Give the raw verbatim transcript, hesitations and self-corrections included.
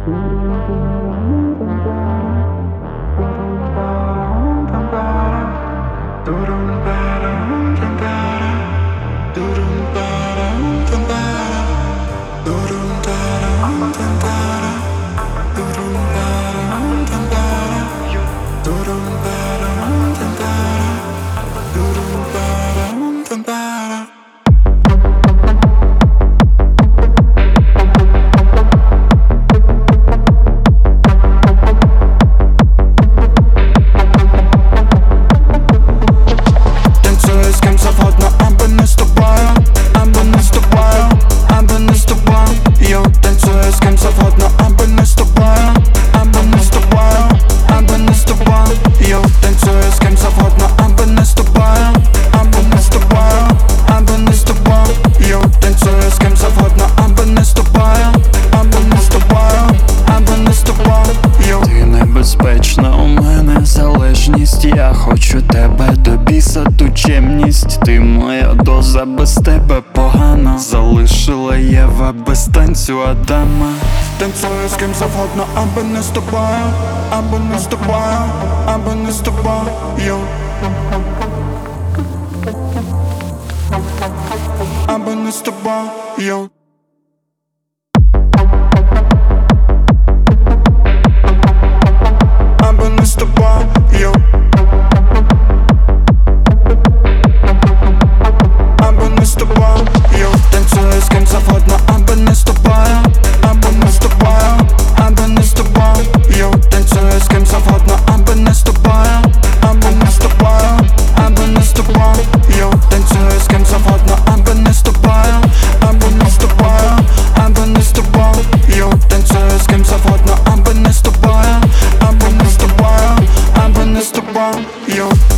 Я хочу тебе до біса, ту чемність. Ти моя доза, без тебе погано. Залишила Єва без танцю Адама. Танцюю з ким завгодно, аби не з тобою, аби не з тобою, аби не з тобою, аби не з тобою. Аби не з тобою, аби не з тобою. Танцюю з ким завгодно, аби не з тобою, аби не з тобою, аби не з тобою. Танцюю з ким завгодно, аби не з тобою, аби не з тобою, аби не з тобою. Танцюю з ким завгодно, аби не з тобою, аби не з тобою, аби не з тобою. Танцюю з ким завгодно, аби не з тобою, аби не з тобою, аби не з тобою.